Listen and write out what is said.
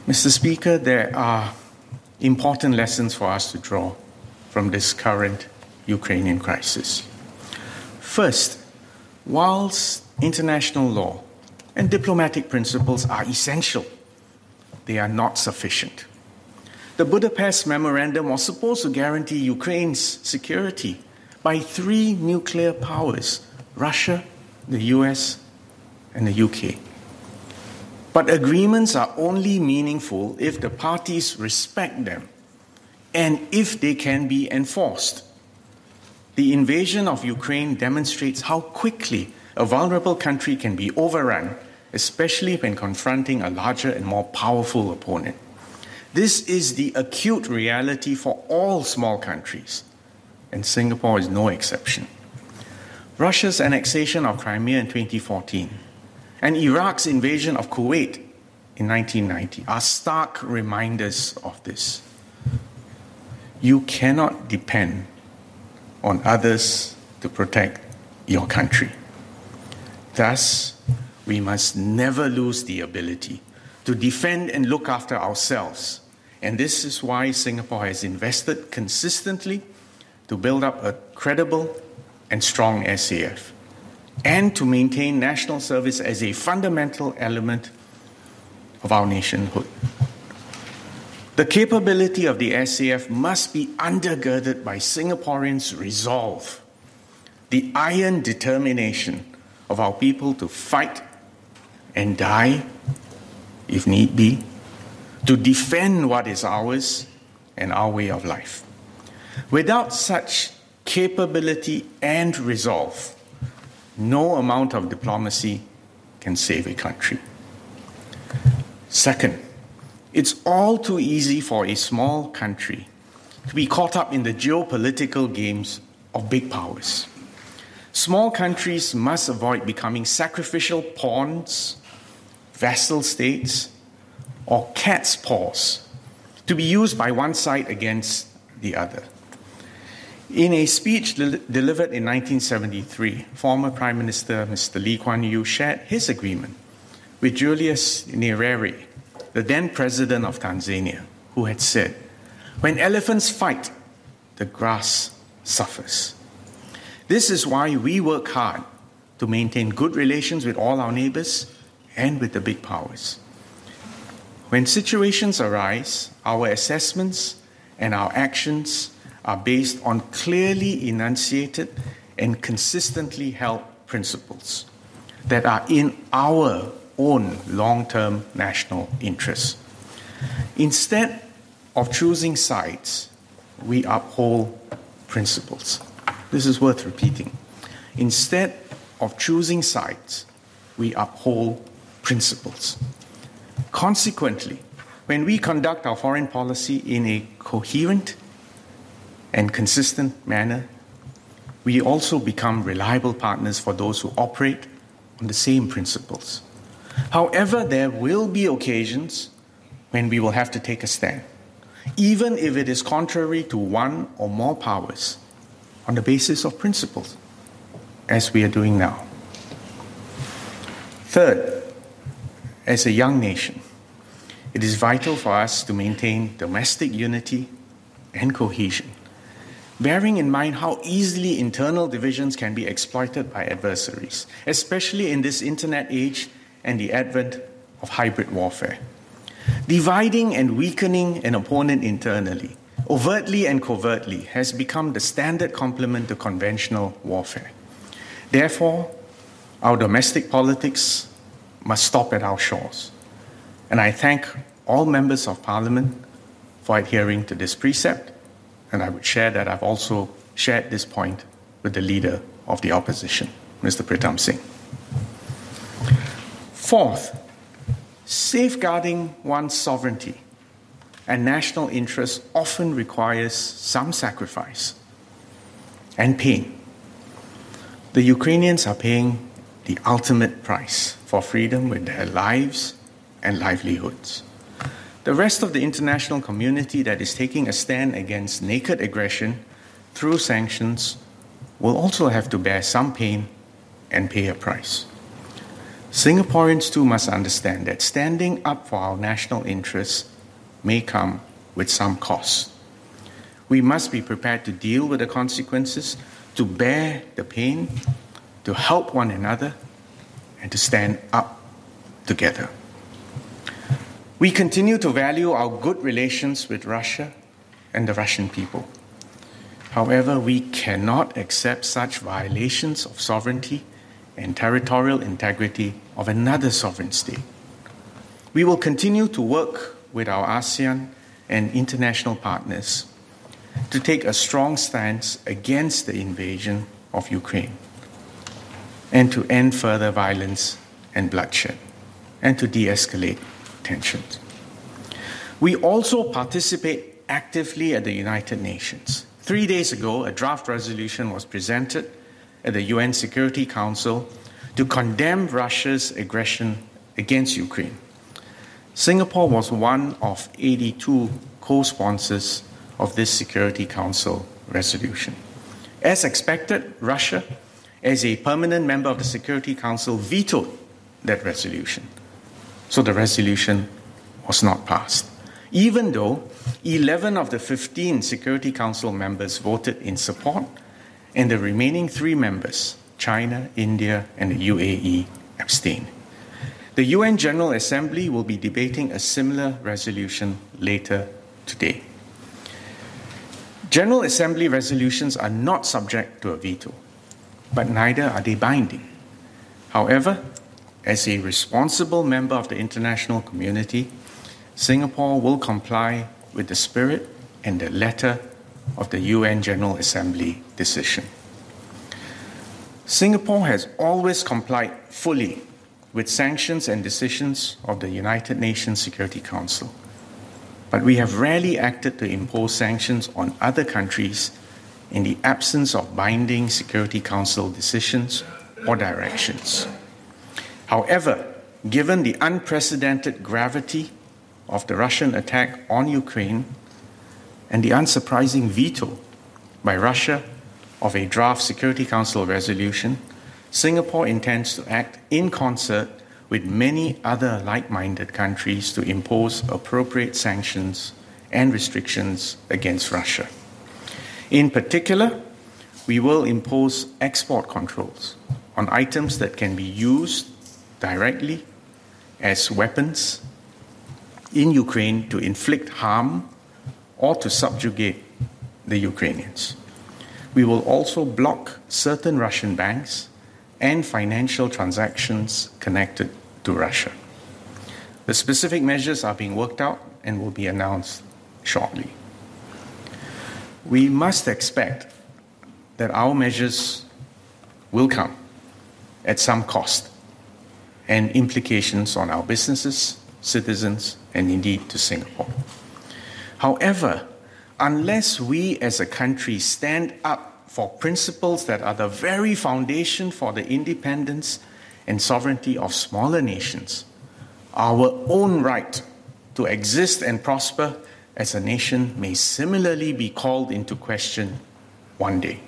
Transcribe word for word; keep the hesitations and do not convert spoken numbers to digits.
Mister Speaker, there are important lessons for us to draw from this current Ukrainian crisis. First, whilst international law and diplomatic principles are essential, they are not sufficient. The Budapest Memorandum was supposed to guarantee Ukraine's security by three nuclear powers, Russia, the U S, and the U K. But agreements are only meaningful if the parties respect them and if they can be enforced. The invasion of Ukraine demonstrates how quickly a vulnerable country can be overrun, especially when confronting a larger and more powerful opponent. This is the acute reality for all small countries, and Singapore is no exception. Russia's annexation of Crimea in twenty fourteen and Iraq's invasion of Kuwait in nineteen ninety are stark reminders of this. You cannot depend on others to protect your country. Thus, we must never lose the ability to defend and look after ourselves. And this is why Singapore has invested consistently to build up a credible and strong S A F, and to maintain national service as a fundamental element of our nationhood. The capability of the S A F must be undergirded by Singaporeans' resolve, the iron determination of our people to fight and die, if need be, to defend what is ours and our way of life. Without such capability and resolve, no amount of diplomacy can save a country. Second, it's all too easy for a small country to be caught up in the geopolitical games of big powers. Small countries must avoid becoming sacrificial pawns, vassal states, or cat's paws to be used by one side against the other. In a speech del- delivered in nineteen seventy-three, former Prime Minister Mister Lee Kuan Yew shared his agreement with Julius Nyerere, the then president of Tanzania, who had said, "When elephants fight, the grass suffers." This is why we work hard to maintain good relations with all our neighbors and with the big powers. When situations arise, our assessments and our actions are based on clearly enunciated and consistently held principles that are in our own long-term national interests. Instead of choosing sides, we uphold principles. This is worth repeating. Instead of choosing sides, we uphold principles. Consequently, when we conduct our foreign policy in a coherent and consistent manner, we also become reliable partners for those who operate on the same principles. However, there will be occasions when we will have to take a stand, even if it is contrary to one or more powers, on the basis of principles, as we are doing now. Third, as a young nation, it is vital for us to maintain domestic unity and cohesion, bearing in mind how easily internal divisions can be exploited by adversaries, especially in this internet age and the advent of hybrid warfare. Dividing and weakening an opponent internally, overtly and covertly, has become the standard complement to conventional warfare. Therefore, our domestic politics must stop at our shores. And I thank all members of Parliament for adhering to this precept, and I would share that I've also shared this point with the Leader of the Opposition, Mister Pritam Singh. Fourth, safeguarding one's sovereignty and national interest often requires some sacrifice and pain. The Ukrainians are paying the ultimate price for freedom with their lives and livelihoods. The rest of the international community that is taking a stand against naked aggression through sanctions will also have to bear some pain and pay a price. Singaporeans too must understand that standing up for our national interests may come with some cost. We must be prepared to deal with the consequences, to bear the pain, to help one another, and to stand up together. We continue to value our good relations with Russia and the Russian people. However, we cannot accept such violations of sovereignty and territorial integrity of another sovereign state. We will continue to work with our ASEAN and international partners to take a strong stance against the invasion of Ukraine and to end further violence and bloodshed and to de-escalate tensions. We also participate actively at the United Nations. Three days ago, a draft resolution was presented at the U N Security Council to condemn Russia's aggression against Ukraine. Singapore was one of eighty-two co-sponsors of this Security Council resolution. As expected, Russia, as a permanent member of the Security Council, vetoed that resolution. So the resolution was not passed, even though eleven of the fifteen Security Council members voted in support, and the remaining three members, China, India, and the U A E, abstained. The U N General Assembly will be debating a similar resolution later today. General Assembly resolutions are not subject to a veto, but neither are they binding. However, as a responsible member of the international community, Singapore will comply with the spirit and the letter of the U N General Assembly decision. Singapore has always complied fully with sanctions and decisions of the United Nations Security Council, but we have rarely acted to impose sanctions on other countries in the absence of binding Security Council decisions or directions. However, given the unprecedented gravity of the Russian attack on Ukraine and the unsurprising veto by Russia of a draft Security Council resolution, Singapore intends to act in concert with many other like-minded countries to impose appropriate sanctions and restrictions against Russia. In particular, we will impose export controls on items that can be used directly as weapons in Ukraine to inflict harm or to subjugate the Ukrainians. We will also block certain Russian banks and financial transactions connected to Russia. The specific measures are being worked out and will be announced shortly. We must expect that our measures will come at some cost and implications on our businesses, citizens, and indeed to Singapore. However, unless we as a country stand up for principles that are the very foundation for the independence and sovereignty of smaller nations, our own right to exist and prosper as a nation may similarly be called into question one day.